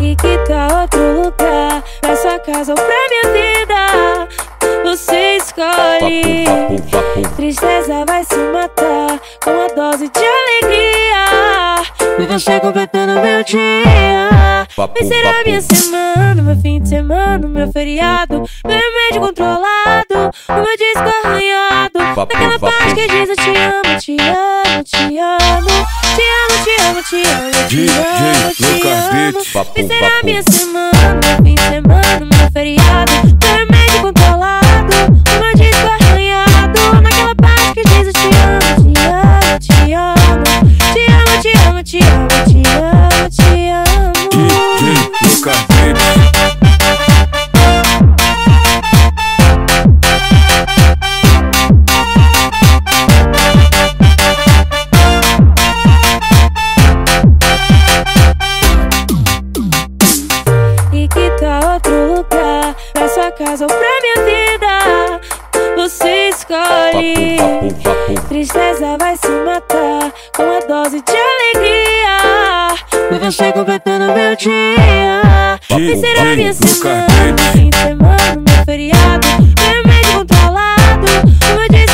E que tal outro lugar, pra sua casa ou pra minha vida? Você escolhe. Tristeza vai se matar com uma dose de alegria. E você completando meu dia. Vai ser a minha semana, meu fim de semana, meu feriado, meu remédio controlado, o meu disco arranhado. Naquela parte que diz eu te amo, te amo, te amo, te amo, te amo, te amo, te amo, te amo. Vai ser a minha semana, meu fim de semana, meu feriado, meu remédio controlado, o meu disco arranhado. Naquela parte que diz eu te amo, te amo, te amo, te amo, te amo, te amo, te amo, te amo. E que tal outro lugar, pra sua casa ou pra minha vida? Você escolhe. Tristeza vai se matar com uma dose de alegria. E você completando meu dia. Vai ser a minha semana, fim de semana, meu feriado, meu remédio controlado, o meu